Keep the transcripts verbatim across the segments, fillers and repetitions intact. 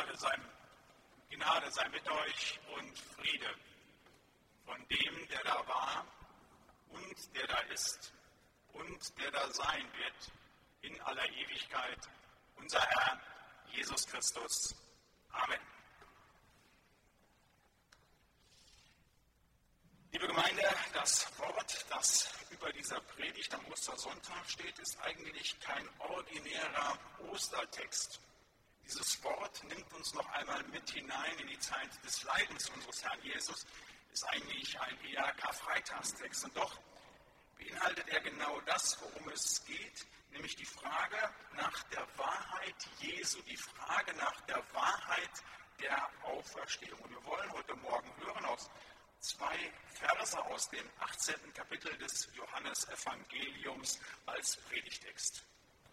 Gnade sei, Gnade sei mit euch und Friede von dem, der da war und der da ist und der da sein wird in aller Ewigkeit, unser Herr Jesus Christus. Amen. Liebe Gemeinde, das Wort, das über dieser Predigt am Ostersonntag steht, ist eigentlich kein ordinärer Ostertext. Dieses Wort nimmt uns noch einmal mit hinein in die Zeit des Leidens unseres Herrn Jesus, ist eigentlich ein eher Karfreitagstext. Und doch beinhaltet er genau das, worum es geht, nämlich die Frage nach der Wahrheit Jesu, die Frage nach der Wahrheit der Auferstehung. Und wir wollen heute Morgen hören aus zwei Verse aus dem achtzehnten Kapitel des Johannesevangeliums als Predigtext.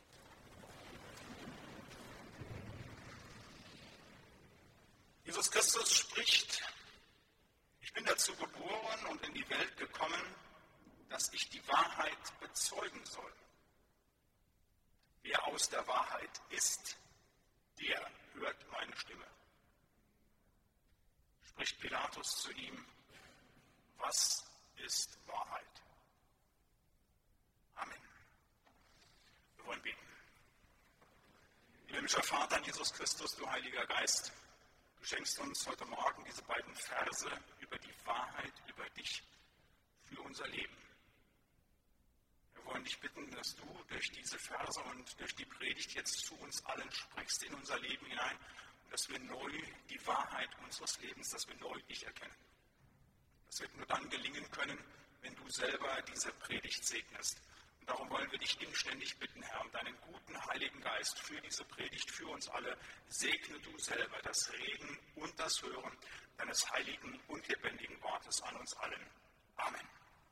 Jesus Christus spricht: Ich bin dazu geboren und in die Welt gekommen, dass ich die Wahrheit bezeugen soll. Wer aus der Wahrheit ist, der hört meine Stimme. Spricht Pilatus zu ihm: Was ist Wahrheit? Amen. Wir wollen beten. Himmlischer Vater, Jesus Christus, du Heiliger Geist, du schenkst uns heute Morgen diese beiden Verse über die Wahrheit, über dich, für unser Leben. Wir wollen dich bitten, dass du durch diese Verse und durch die Predigt jetzt zu uns allen sprichst in unser Leben hinein und dass wir neu die Wahrheit unseres Lebens, dass wir neu dich erkennen. Das wird nur dann gelingen können, wenn du selber diese Predigt segnest. Und darum wollen wir dich inständig bitten, Herr, um deinen guten Heiligen Geist für diese Predigt, für uns alle. Segne du selber das Reden und das Hören deines heiligen und lebendigen Wortes an uns allen. Amen.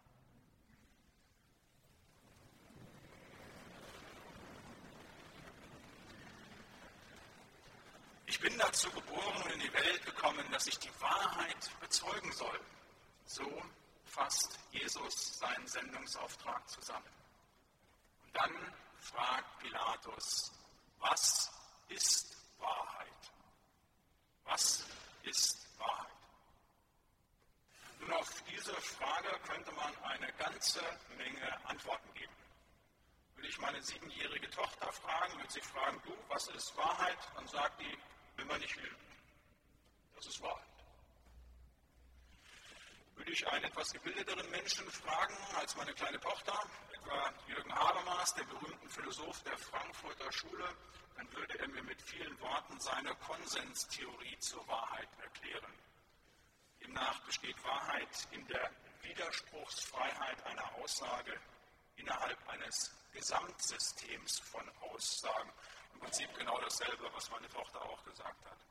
Ich bin dazu geboren und in die Welt gekommen, dass ich die Wahrheit bezeugen soll. So fasst Jesus seinen Sendungsauftrag zusammen. Und dann fragt Pilatus: Was ist Wahrheit? Was ist Wahrheit? Nun, auf diese Frage könnte man eine ganze Menge Antworten geben. Würde ich meine siebenjährige Tochter fragen, würde sie fragen: Du, was ist Wahrheit? Dann sagt die: Wenn man nicht will. Das ist Wahrheit. Würde ich einen etwas gebildeteren Menschen fragen als meine kleine Tochter, etwa Jürgen Habermas, der berühmten Philosoph der Frankfurter Schule, dann würde er mir mit vielen Worten seine Konsenstheorie zur Wahrheit erklären. Demnach besteht Wahrheit in der Widerspruchsfreiheit einer Aussage innerhalb eines Gesamtsystems von Aussagen. Im Prinzip genau dasselbe, was meine Tochter auch gesagt hat.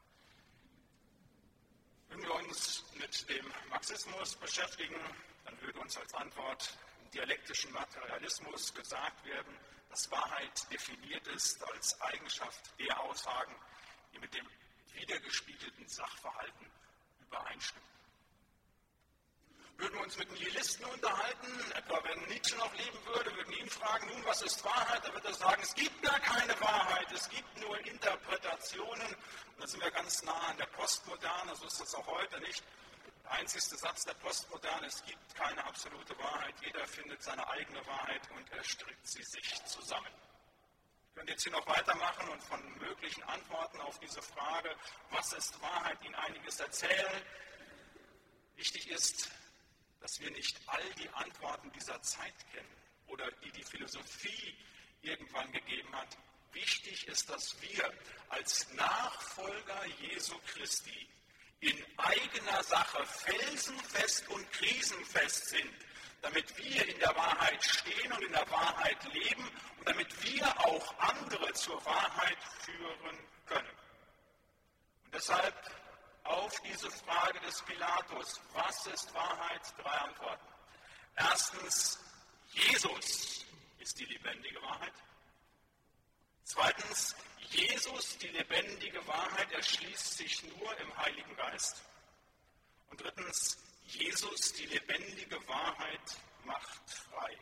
Wenn wir uns mit dem Marxismus beschäftigen, dann würde uns als Antwort im dialektischen Materialismus gesagt werden, dass Wahrheit definiert ist als Eigenschaft der Aussagen, die mit dem widergespiegelten Sachverhalten übereinstimmen. Würden wir uns mit Nihilisten unterhalten, etwa wenn Nietzsche noch leben würde, würden ihn fragen: Nun, was ist Wahrheit? Da wird er sagen: Es gibt gar keine Wahrheit, es gibt nur Interpretationen. Und da sind wir ganz nah an der Postmoderne, so ist das auch heute nicht. Der einzigste Satz der Postmoderne: Es gibt keine absolute Wahrheit, jeder findet seine eigene Wahrheit und er strickt sie sich zusammen. Ich könnte jetzt hier noch weitermachen und von möglichen Antworten auf diese Frage, was ist Wahrheit, Ihnen einiges erzählen. Wichtig ist, dass wir nicht all die Antworten dieser Zeit kennen oder die die Philosophie irgendwann gegeben hat. Wichtig ist, dass wir als Nachfolger Jesu Christi in eigener Sache felsenfest und krisenfest sind, damit wir in der Wahrheit stehen und in der Wahrheit leben und damit wir auch andere zur Wahrheit führen können. Und deshalb auf diese Frage des Pilatus: Was ist Wahrheit? Drei Antworten. Erstens: Jesus ist die lebendige Wahrheit. Zweitens: Jesus, die lebendige Wahrheit, erschließt sich nur im Heiligen Geist. Und drittens: Jesus, die lebendige Wahrheit, macht frei.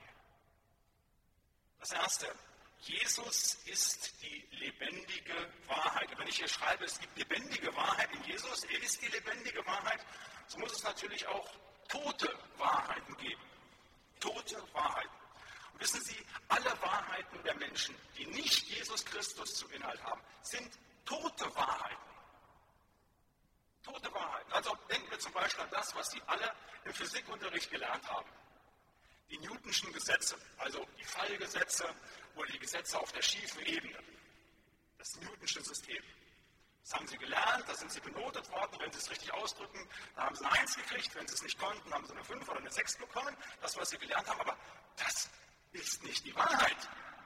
Das Erste: Jesus ist die lebendige Wahrheit. Und wenn ich ich hier schreibe, es gibt lebendige Wahrheit in Jesus, er ist die lebendige Wahrheit, so muss es natürlich auch tote Wahrheiten geben. Tote Wahrheiten. Und wissen Sie, alle Wahrheiten der Menschen, die nicht Jesus Christus zum Inhalt haben, sind tote Wahrheiten. Tote Wahrheiten. Also denken wir zum Beispiel an das, was Sie alle im Physikunterricht gelernt haben. Die Newtonschen Gesetze, also die Fallgesetze oder die Gesetze auf der schiefen Ebene. Das Newtonsche System. Das haben Sie gelernt, da sind Sie benotet worden, wenn Sie es richtig ausdrücken, da haben Sie eine eins gekriegt, wenn Sie es nicht konnten, haben Sie eine fünf oder eine sechs bekommen, das, was Sie gelernt haben, aber das ist nicht die Wahrheit.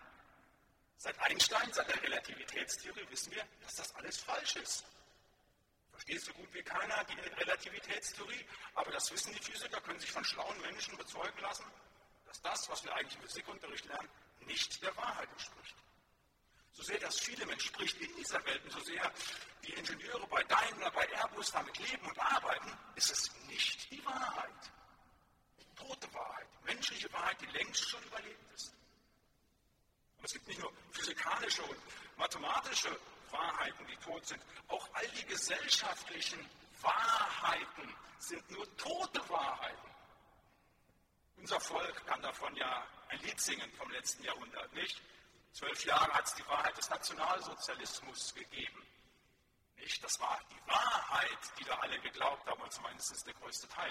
Seit Einstein, seit der Relativitätstheorie wissen wir, dass das alles falsch ist. Versteht so gut wie keiner die Relativitätstheorie, aber das wissen die Physiker, können sich von schlauen Menschen bezeugen lassen, dass das, was wir eigentlich im Physikunterricht lernen, nicht der Wahrheit entspricht. So sehr das vielem entspricht in dieser Welt und so sehr die Ingenieure bei Daimler, bei Airbus damit leben und arbeiten, ist es nicht die Wahrheit. Tote Wahrheit, menschliche Wahrheit, die längst schon überlebt ist. Aber es gibt nicht nur physikalische und mathematische Wahrheiten, die tot sind, auch all die gesellschaftlichen Wahrheiten sind nur tote Wahrheiten. Unser Volk kann davon ja ein Lied singen vom letzten Jahrhundert, nicht? Zwölf Jahre hat es die Wahrheit des Nationalsozialismus gegeben. Nicht? Das war die Wahrheit, die da alle geglaubt haben, und zumindest der größte Teil.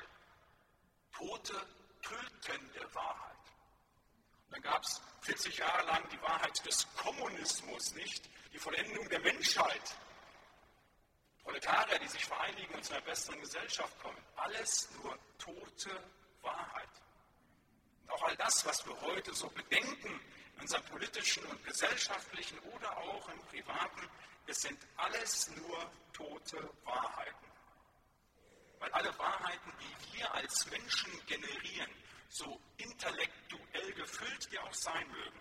Tote, tötende Wahrheit. Und dann gab es vierzig Jahre lang die Wahrheit des Kommunismus, nicht? Die Vollendung der Menschheit. Proletarier, die sich vereinigen und zu einer besseren Gesellschaft kommen. Alles nur tote Wahrheit. Und auch all das, was wir heute so bedenken, in unserem politischen und gesellschaftlichen oder auch im privaten, es sind alles nur tote Wahrheiten. Weil alle Wahrheiten, die wir als Menschen generieren, so intellektuell gefüllt die auch sein mögen,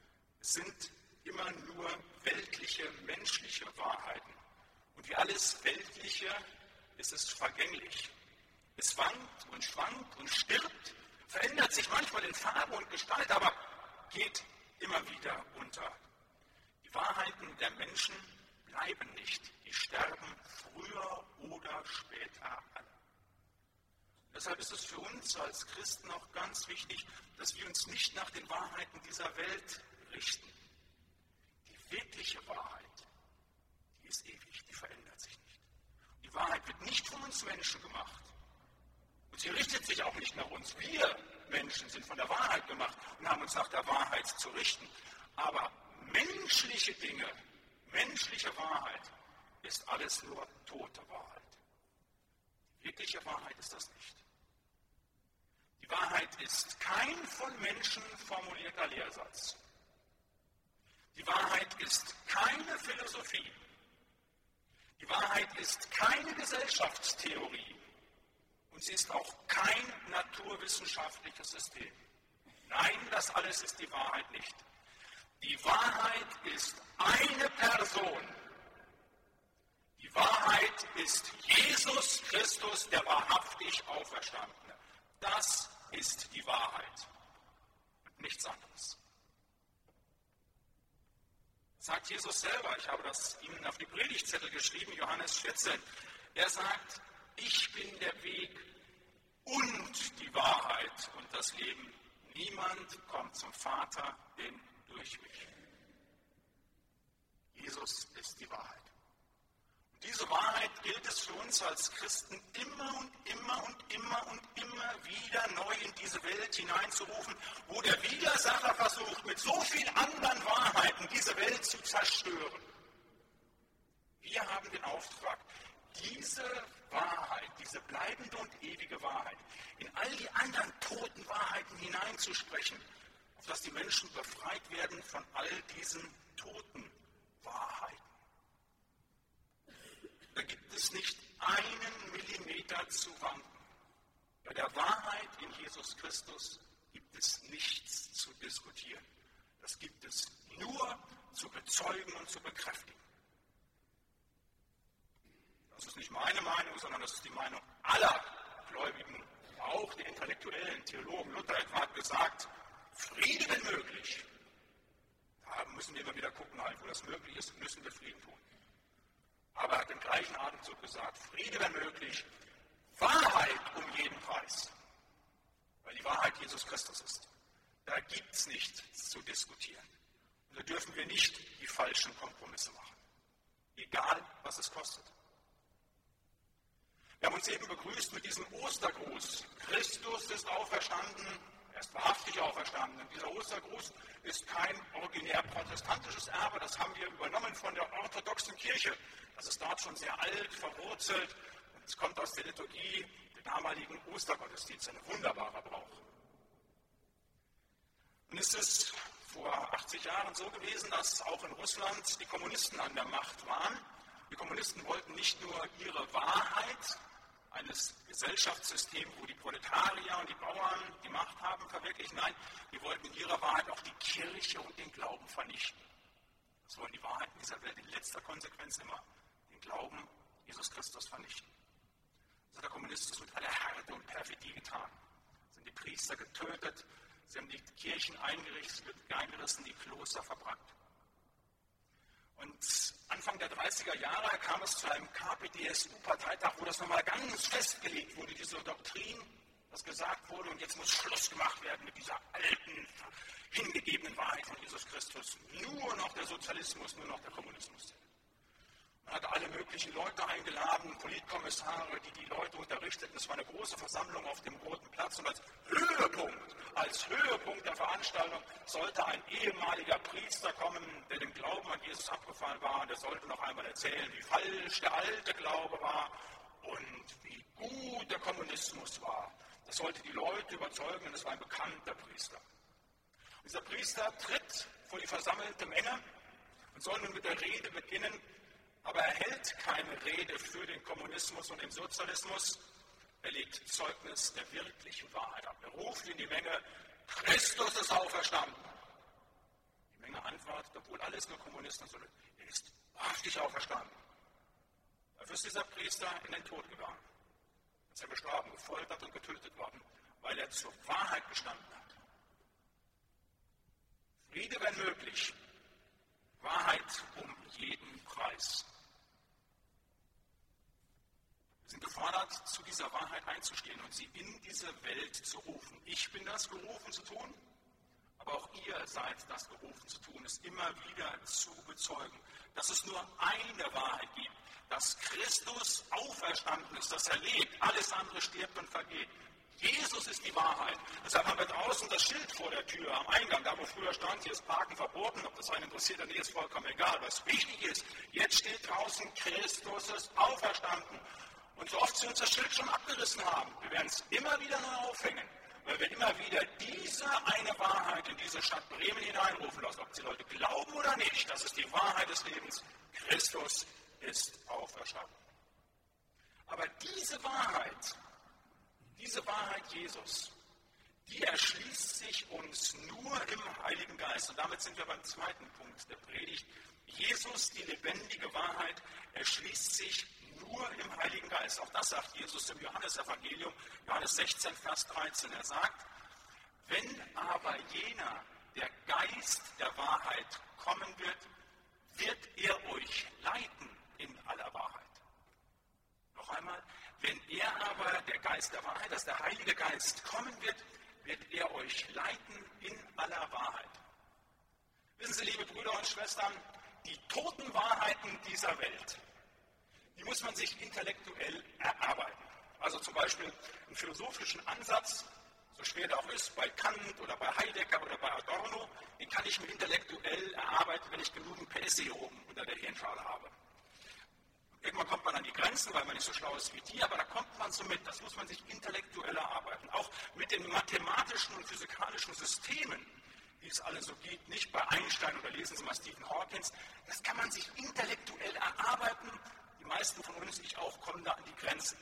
sind immer nur weltliche, menschliche Wahrheiten. Und wie alles Weltliche ist es vergänglich. Es wankt und schwankt und stirbt, verändert sich manchmal in Farbe und Gestalt, aber geht immer wieder unter. Die Wahrheiten der Menschen bleiben nicht, die sterben früher oder später an. Deshalb ist es für uns als Christen auch ganz wichtig, dass wir uns nicht nach den Wahrheiten dieser Welt richten. Die wirkliche Wahrheit, die ist ewig, die verändert sich nicht. Die Wahrheit wird nicht von uns Menschen gemacht. Und sie richtet sich auch nicht nach uns. Wir Menschen sind von der Wahrheit gemacht und haben uns nach der Wahrheit zu richten. Aber menschliche Dinge, menschliche Wahrheit ist alles nur tote Wahrheit. Wirkliche Wahrheit ist das nicht. Die Wahrheit ist kein von Menschen formulierter Lehrsatz. Die Wahrheit ist keine Philosophie. Die Wahrheit ist keine Gesellschaftstheorie. Und sie ist auch kein naturwissenschaftliches System. Nein, das alles ist die Wahrheit nicht. Die Wahrheit ist eine Person. Die Wahrheit ist Jesus Christus, der wahrhaftig Auferstandene. Das ist die Wahrheit und nichts anderes. Sagt Jesus selber, ich habe das Ihnen auf die Predigtzettel geschrieben, Johannes vierzehn. Er sagt, ich bin der Weg und die Wahrheit und das Leben. Niemand kommt zum Vater denn durch mich. Jesus ist die Wahrheit. Und diese Wahrheit gilt es für uns als Christen immer und immer und immer und immer wieder neu in diese Welt hineinzurufen, wo der Widersacher versucht, mit so vielen anderen Wahrheiten diese Welt zu zerstören. Wir haben den Auftrag, diese Wahrheit, diese bleibende und ewige Wahrheit, in all die anderen toten Wahrheiten hineinzusprechen, auf dass die Menschen befreit werden von all diesen toten Wahrheiten. Da gibt es nicht einen Millimeter zu wanken. Bei der Wahrheit in Jesus Christus gibt es nichts zu diskutieren. Das gibt es nur zu bezeugen und zu bekräftigen. Das ist nicht meine Meinung, sondern das ist die Meinung aller Gläubigen, auch der intellektuellen Theologen. Luther etwa hat gesagt, Friede wenn möglich. Da müssen wir immer wieder gucken, halt, wo das möglich ist, müssen wir Frieden tun. Aber er hat im gleichen Atemzug gesagt, Friede, wenn möglich, Wahrheit um jeden Preis. Weil die Wahrheit Jesus Christus ist. Da gibt es nichts zu diskutieren. Und da dürfen wir nicht die falschen Kompromisse machen. Egal, was es kostet. Wir haben uns eben begrüßt mit diesem Ostergruß. Christus ist auferstanden, er ist wahrhaftig auferstanden. Und dieser Ostergruß ist kein originär protestantisches Erbe, das haben wir übernommen von der orthodoxen Kirche. Das ist dort schon sehr alt, verwurzelt. Und es kommt aus der Liturgie der damaligen Ostergottesdienste, ein wunderbarer Brauch. Und es ist vor achtzig Jahren so gewesen, dass auch in Russland die Kommunisten an der Macht waren. Die Kommunisten wollten nicht nur ihre Wahrheit eines Gesellschaftssystems, wo die Proletarier und die Bauern die Macht haben, verwirklichen. Nein, die wollten in ihrer Wahrheit auch die Kirche und den Glauben vernichten. Das wollen die Wahrheiten dieser Welt in letzter Konsequenz immer, den Glauben Jesus Christus vernichten. Das hat der Kommunismus mit aller Härte und Perfidie getan. Es sind die Priester getötet, sie haben die Kirchen eingerissen, die Kloster verbrannt. Und Anfang der dreißiger Jahre kam es zu einem K P D S U-Parteitag, wo das nochmal ganz festgelegt wurde, diese Doktrin, was gesagt wurde, und jetzt muss Schluss gemacht werden mit dieser alten, hingegebenen Wahrheit von Jesus Christus. Nur noch der Sozialismus, nur noch der Kommunismus. Man hat alle möglichen Leute eingeladen, Politkommissare, die die Leute unterrichteten. Es war eine große Versammlung auf dem Roten Platz und als Höhepunkt, als Höhepunkt der Veranstaltung sollte ein ehemaliger Priester kommen, der dem Glauben an Jesus abgefallen war. Und der sollte noch einmal erzählen, wie falsch der alte Glaube war und wie gut der Kommunismus war. Das sollte die Leute überzeugen und es war ein bekannter Priester. Und dieser Priester tritt vor die versammelte Menge und soll nun mit der Rede beginnen. Aber er hält keine Rede für den Kommunismus und den Sozialismus. Er legt Zeugnis der wirklichen Wahrheit ab. Er ruft in die Menge, Christus ist auferstanden. Die Menge antwortet, obwohl alles nur Kommunisten sind, er ist wahrhaftig auferstanden. Dafür ist dieser Priester in den Tod gegangen. Ist er gestorben, gefoltert und getötet worden, weil er zur Wahrheit gestanden hat. Friede, wenn möglich. Wahrheit um jeden Preis. Wir sind gefordert, zu dieser Wahrheit einzustehen und sie in diese Welt zu rufen. Ich bin das gerufen zu tun, aber auch ihr seid das gerufen zu tun, es immer wieder zu bezeugen, dass es nur eine Wahrheit gibt, dass Christus auferstanden ist, dass er lebt, alles andere stirbt und vergeht. Jesus ist die Wahrheit. Deshalb haben wir draußen das Schild vor der Tür am Eingang, da wo früher stand, hier ist Parken verboten, ob das einen interessiert oder nicht, ist vollkommen egal. Was wichtig ist, jetzt steht draußen, Christus ist auferstanden. Und so oft sie uns das Schild schon abgerissen haben, wir werden es immer wieder neu aufhängen, weil wir immer wieder diese eine Wahrheit in diese Stadt Bremen hineinrufen lassen, ob die Leute glauben oder nicht, das ist die Wahrheit des Lebens, Christus ist auferstanden. Aber diese Wahrheit, diese Wahrheit Jesus, die erschließt sich uns nur im Heiligen Geist. Und damit sind wir beim zweiten Punkt der Predigt. Jesus, die lebendige Wahrheit, erschließt sich nur im Heiligen Geist. Auch das sagt Jesus im Johannesevangelium, Johannes sechzehn, Vers dreizehn. Er sagt, wenn aber jener, der Geist der Wahrheit, kommen wird, wird er euch leiten in aller Wahrheit. Noch einmal, wenn er aber, der Geist der Wahrheit, dass der Heilige Geist kommen wird, wird er euch leiten in aller Wahrheit. Wissen Sie, liebe Brüder und Schwestern, die toten Wahrheiten dieser Welt, die muss man sich intellektuell erarbeiten. Also zum Beispiel einen philosophischen Ansatz, so schwer der auch ist, bei Kant oder bei Heidegger oder bei Adorno, den kann ich mir intellektuell erarbeiten, wenn ich genügend P S C oben unter der Hirnschale habe. Irgendwann kommt man an die Grenzen, weil man nicht so schlau ist wie die, aber da kommt man so mit. Das muss man sich intellektuell erarbeiten. Auch mit den mathematischen und physikalischen Systemen, die es alle so gibt, nicht bei Einstein oder lesen Sie mal Stephen Hawkins, das kann man sich intellektuell erarbeiten. Die meisten von uns, ich auch, kommen da an die Grenzen.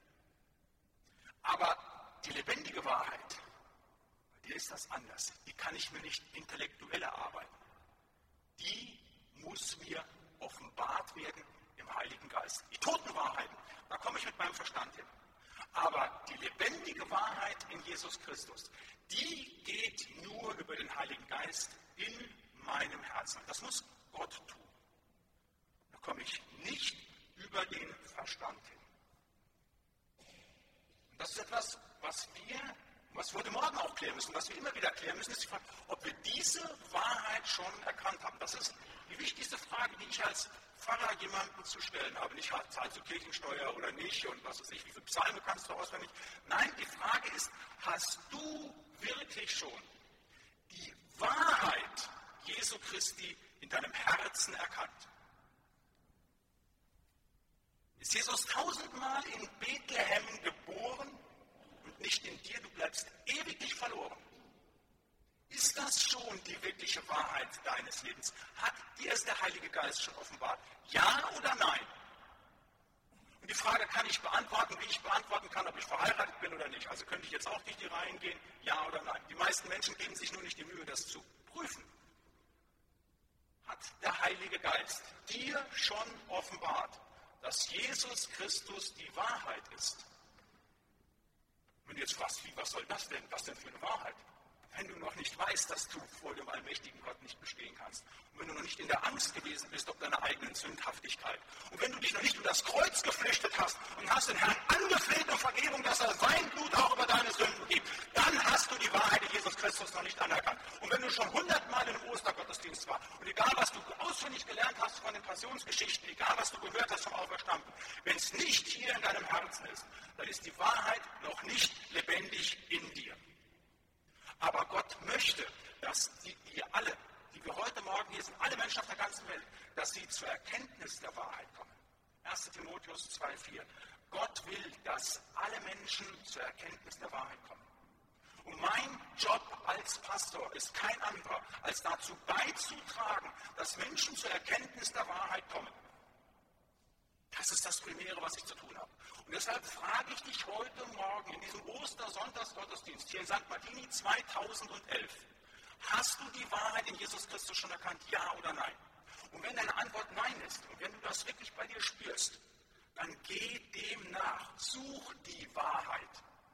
Aber die lebendige Wahrheit, bei der ist das anders. Die kann ich mir nicht intellektuell erarbeiten. Die muss mir offenbart werden im Heiligen Geist. Die toten Wahrheiten, da komme ich mit meinem Verstand hin. Aber die lebendige Wahrheit in Jesus Christus, die geht nur über den Heiligen Geist in meinem Herzen. Das muss Gott tun. Da komme ich nicht über den Verstand hin. Und das ist etwas, was wir, was wir heute Morgen auch klären müssen, was wir immer wieder klären müssen, ist die Frage, ob wir diese Wahrheit schon erkannt haben. Das ist die wichtigste Frage, die ich als Pfarrer jemandem zu stellen habe. Nicht, zahlst du Kirchensteuer oder nicht und was weiß ich, wie viele Psalme kannst du auswendig. Nein, die Frage ist, hast du wirklich schon die Wahrheit Jesu Christi in deinem Herzen erkannt? Ist Jesus tausendmal in Bethlehem geboren und nicht in dir, du bleibst ewiglich verloren? Ist das schon die wirkliche Wahrheit deines Lebens? Hat dir es der Heilige Geist schon offenbart? Ja oder nein? Und die Frage kann ich beantworten, wie ich beantworten kann, ob ich verheiratet bin oder nicht. Also könnte ich jetzt auch durch die Reihen gehen, ja oder nein. Die meisten Menschen geben sich nur nicht die Mühe, das zu prüfen. Hat der Heilige Geist dir schon offenbart, dass Jesus Christus die Wahrheit ist? Wenn du jetzt fragst, wie, was soll das denn? Was denn für eine Wahrheit? Wenn du noch nicht weißt, dass du vor dem allmächtigen Gott nicht bestehen kannst. Und wenn du noch nicht in der Angst gewesen bist ob deiner eigenen Sündhaftigkeit. Und wenn du dich noch nicht um das Kreuz geflüchtet hast und hast den Herrn angefleht um Vergebung, dass er sein Blut auch über deine Sünden gibt, dann hast du die Wahrheit in Jesus Christus noch nicht anerkannt. Und wenn du schon hundertmal im Ostergottesdienst warst und egal, was du auswendig gelernt hast von den Passionsgeschichten, egal, was du gehört hast vom Auferstanden, wenn es nicht hier in deinem Herzen ist, dann ist die Wahrheit noch nicht lebendig in dir. Aber Gott möchte, dass die, ihr alle, die wir heute Morgen hier sind, alle Menschen auf der ganzen Welt, dass sie zur Erkenntnis der Wahrheit kommen. erster Timotheus zwei Vier. Gott will, dass alle Menschen zur Erkenntnis der Wahrheit kommen. Und mein Job als Pastor ist kein anderer, als dazu beizutragen, dass Menschen zur Erkenntnis der Wahrheit kommen. Das ist das Primäre, was ich zu tun habe. Und deshalb frage ich dich heute Morgen in diesem Ostersonntagsgottesdienst hier in Sankt Martini zweitausendelf, hast du die Wahrheit in Jesus Christus schon erkannt, ja oder nein? Und wenn deine Antwort nein ist und wenn du das wirklich bei dir spürst, dann geh dem nach, such die Wahrheit.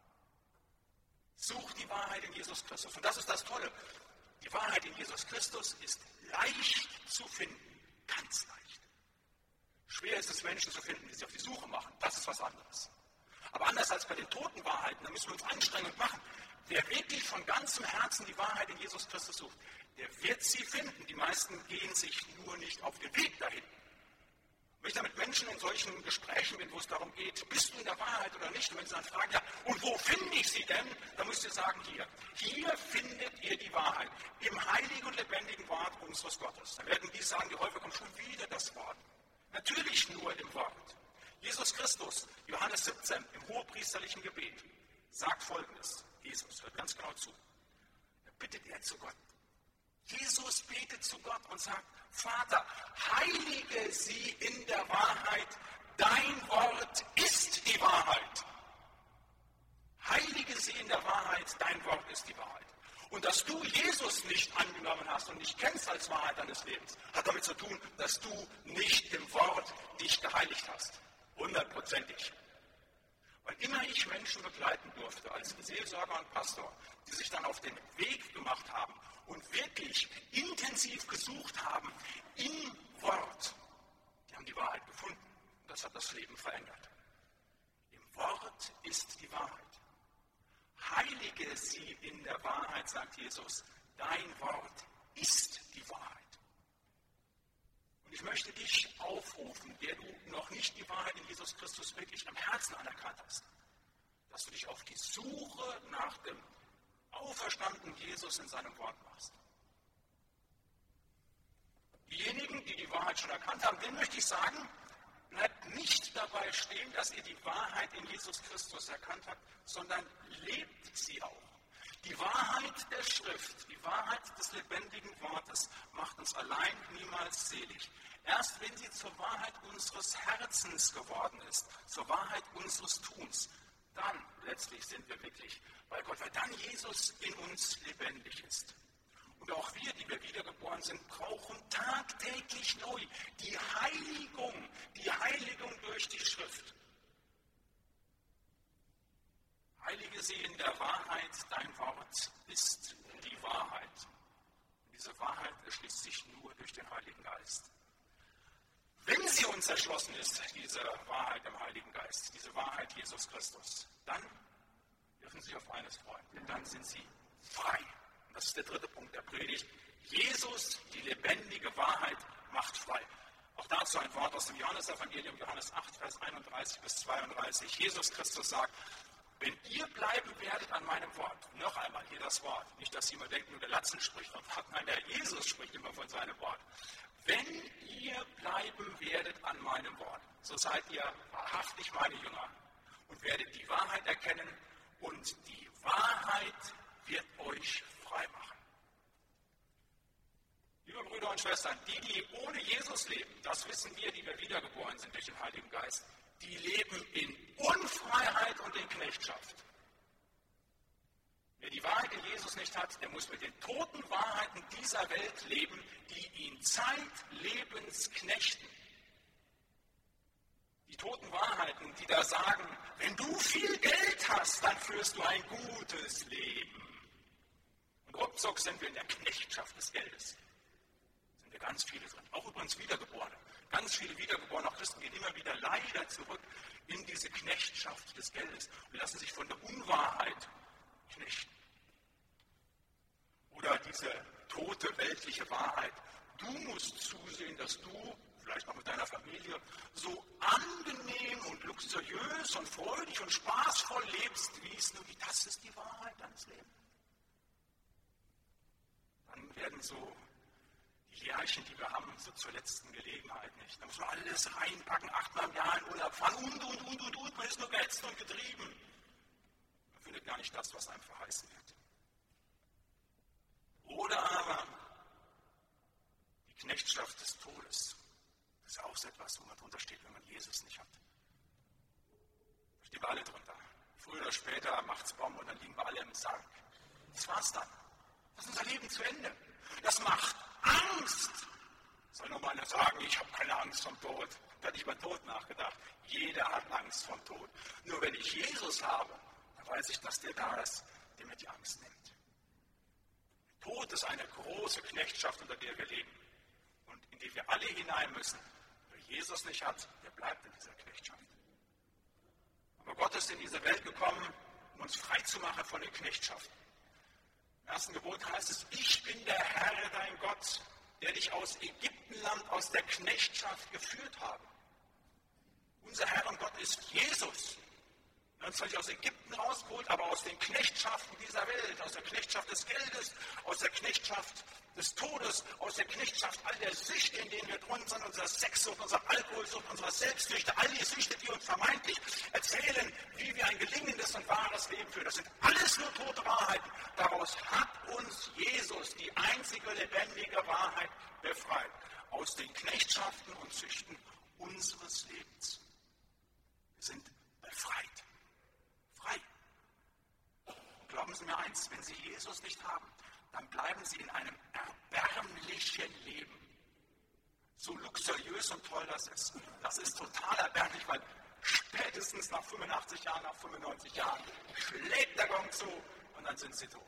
Such die Wahrheit in Jesus Christus. Und das ist das Tolle. Die Wahrheit in Jesus Christus ist leicht zu finden, ganz leicht. Schwer ist es, Menschen zu finden, die sich auf die Suche machen. Das ist was anderes. Aber anders als bei den toten Wahrheiten, da müssen wir uns anstrengen und machen. Wer wirklich von ganzem Herzen die Wahrheit in Jesus Christus sucht, der wird sie finden. Die meisten gehen sich nur nicht auf den Weg dahin. Wenn ich da mit Menschen in solchen Gesprächen bin, wo es darum geht, bist du in der Wahrheit oder nicht, und wenn sie dann fragen, ja, und wo finde ich sie denn? Dann müsst ihr sagen, hier. Hier findet ihr die Wahrheit. Im heiligen und lebendigen Wort unseres Gottes. Dann werden die sagen, die häufig kommt schon wieder das Wort. Natürlich nur im Wort. Jesus Christus, Johannes siebzehn, im hohepriesterlichen Gebet, sagt Folgendes. Jesus, hört ganz genau zu. Da bittet er zu Gott. Jesus betet zu Gott und sagt, Vater, heilige sie in der Wahrheit, dein Wort ist die Wahrheit. Heilige sie in der Wahrheit, dein Wort ist die Wahrheit. Und dass du Jesus nicht angenommen hast und nicht kennst als Wahrheit deines Lebens, hat damit zu tun, dass du nicht im Wort dich geheiligt hast. Hundertprozentig. Weil immer ich Menschen begleiten durfte als Seelsorger und Pastor, die sich dann auf den Weg gemacht haben und wirklich intensiv gesucht haben im Wort, die haben die Wahrheit gefunden. Und das hat das Leben verändert. Im Wort ist die Wahrheit. Heilige sie in der Wahrheit, sagt Jesus. Dein Wort ist die Wahrheit. Und ich möchte dich aufrufen, der du noch nicht die Wahrheit in Jesus Christus wirklich am Herzen anerkannt hast, dass du dich auf die Suche nach dem auferstandenen Jesus in seinem Wort machst. Diejenigen, die die Wahrheit schon erkannt haben, denen möchte ich sagen, bleibt nicht dabei stehen, dass ihr die Wahrheit in Jesus Christus erkannt habt, sondern lebt sie auch. Die Wahrheit der Schrift, die Wahrheit des lebendigen Wortes macht uns allein niemals selig. Erst wenn sie zur Wahrheit unseres Herzens geworden ist, zur Wahrheit unseres Tuns, dann letztlich sind wir wirklich bei Gott, weil dann Jesus in uns lebendig ist. Und auch wir, die wir wiedergeboren sind, brauchen tagtäglich neu die Heiligung, die Heiligung durch die Schrift. Heilige sie in der Wahrheit, dein Wort ist die Wahrheit. Und diese Wahrheit erschließt sich nur durch den Heiligen Geist. Wenn sie uns ganz erschlossen ist, diese Wahrheit im Heiligen Geist, diese Wahrheit Jesus Christus, dann dürfen Sie sich auf eines freuen, denn dann sind Sie frei. Und das ist der dritte Punkt der Predigt. Jesus, die lebendige Wahrheit, macht frei. Auch dazu ein Wort aus dem Johannesevangelium, Johannes acht, Vers einunddreißig bis zweiunddreißig. Jesus Christus sagt, wenn ihr bleiben werdet an meinem Wort, noch einmal hier das Wort, nicht, dass jemand denkt, nur der Latzel spricht von Wort, nein, der Jesus spricht immer von seinem Wort. Wenn ihr bleiben werdet an meinem Wort, so seid ihr wahrhaftig meine Jünger und werdet die Wahrheit erkennen und die Wahrheit wird euch frei machen. Liebe Brüder und Schwestern, die, die ohne Jesus leben, das wissen wir, die wir wiedergeboren sind durch den Heiligen Geist, die leben in Unfreiheit und in Knechtschaft. Wer die Wahrheit in Jesus nicht hat, der muss mit den toten Wahrheiten dieser Welt leben, die ihn zeitlebens knechten. Die toten Wahrheiten, die da sagen, wenn du viel Geld hast, dann führst du ein gutes Leben. Und ruckzuck sind wir in der Knechtschaft des Geldes. Sind wir ganz viele drin. Auch übrigens Wiedergeborene. Ganz viele wiedergeborene Christen gehen immer wieder leider zurück in diese Knechtschaft des Geldes und lassen sich von der Unwahrheit knechten. Oder diese tote weltliche Wahrheit. Du musst zusehen, dass du, vielleicht noch mit deiner Familie, so angenehm und luxuriös und freudig und spaßvoll lebst, wie es nur geht. Das ist die Wahrheit deines Lebens. Dann werden so die Jährchen, die wir haben, so zur letzten Gelegenheit nicht. Da muss man alles reinpacken, achtmal im Jahr in Urlaub fahren und, und, und, und, und. Man ist nur gehetzt und getrieben. Man findet gar nicht das, was einem verheißen wird. Oder aber die Knechtschaft des Todes. Das ist auch so etwas, wo man drunter steht, wenn man Jesus nicht hat. Da stehen wir alle drunter. Früher oder später macht's Baum und dann liegen wir alle im Sarg. Das war's dann. Das ist unser Leben zu Ende. Das macht Angst. Soll noch mal einer sagen, ich habe keine Angst vom Tod. Da hat nicht über den Tod nachgedacht. Jeder hat Angst vom Tod. Nur wenn ich Jesus habe, dann weiß ich, dass der da ist, der mir die Angst nimmt. Tod ist eine große Knechtschaft, unter der wir leben und in die wir alle hinein müssen. Wer Jesus nicht hat, der bleibt in dieser Knechtschaft. Aber Gott ist in diese Welt gekommen, um uns frei zu machen von den Knechtschaften. Im ersten Gebot heißt es, ich bin der Herr, dein Gott, der dich aus Ägyptenland, aus der Knechtschaft geführt habe. Unser Herr und Gott ist Jesus. Er hat uns zwar nicht aus Ägypten rausgeholt, aber aus den Knechtschaften dieser Welt, aus der Knechtschaft des Geldes, aus der Knechtschaft des Todes, aus der Knechtschaft all der Süchte, in denen wir drin sind, unserer Sexsucht, unserer Alkoholsucht, unserer Selbstsüchte, all die Süchte, die uns vermeintlich erzählen, wie wir ein gelingendes und wahres Leben führen. Das sind alles nur tote Wahrheiten. Daraus hat uns Jesus, die einzige lebendige Wahrheit, befreit. Aus den Knechtschaften und Süchten unseres Lebens. Wir sind befreit. Frei. Glauben Sie mir eins, wenn Sie Jesus nicht haben, dann bleiben Sie in einem erbärmlichen Leben. So luxuriös und toll das ist. Das ist total erbärmlich, weil spätestens nach fünfundachtzig Jahren, nach fünfundneunzig Jahren schlägt der Gong zu und dann sind Sie tot.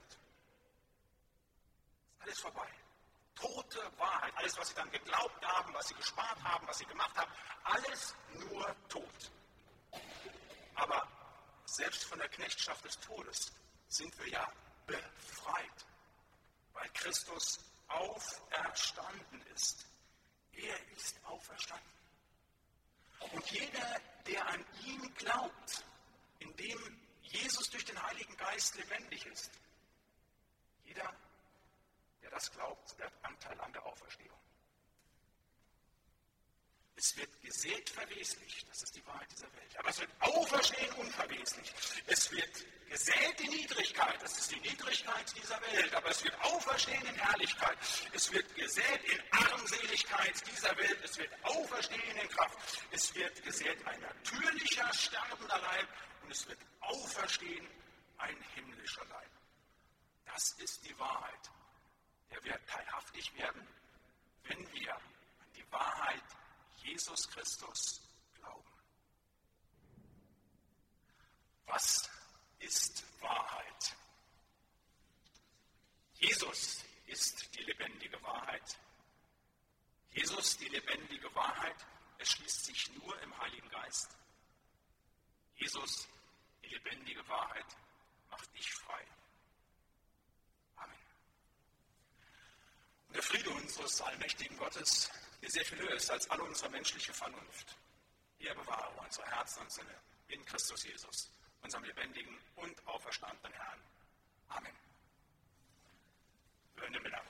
Ist alles vorbei. Tote Wahrheit. Alles, was Sie dann geglaubt haben, was Sie gespart haben, was Sie gemacht haben, alles nur tot. Aber selbst von der Knechtschaft des Todes sind wir ja befreit, weil Christus auferstanden ist. Er ist auferstanden. Und jeder, der an ihn glaubt, indem Jesus durch den Heiligen Geist lebendig ist, jeder, der das glaubt, der hat Anteil an der Auferstehung. Es wird gesät verweslich, das ist die Wahrheit dieser Welt. Aber es wird auferstehen unverweslich. Es wird gesät in Niedrigkeit, das ist die Niedrigkeit dieser Welt. Aber es wird auferstehen in Herrlichkeit. Es wird gesät in Armseligkeit dieser Welt. Es wird auferstehen in Kraft. Es wird gesät ein natürlicher, sterbender Leib. Und es wird auferstehen ein himmlischer Leib. Das ist die Wahrheit, der wir teilhaftig werden, wenn wir an die Wahrheit Jesus Christus glauben. Was ist Wahrheit? Jesus ist die lebendige Wahrheit. Jesus, die lebendige Wahrheit, erschließt sich Jesus, die lebendige Wahrheit, macht dich frei. Amen. Und der Friede unseres allmächtigen Gottes, der sehr viel höher ist als alle unsere menschliche Vernunft, er bewahre unsere Herzen und Sinne in Christus Jesus, unserem lebendigen und auferstandenen Herrn. Amen. Hörende Männer.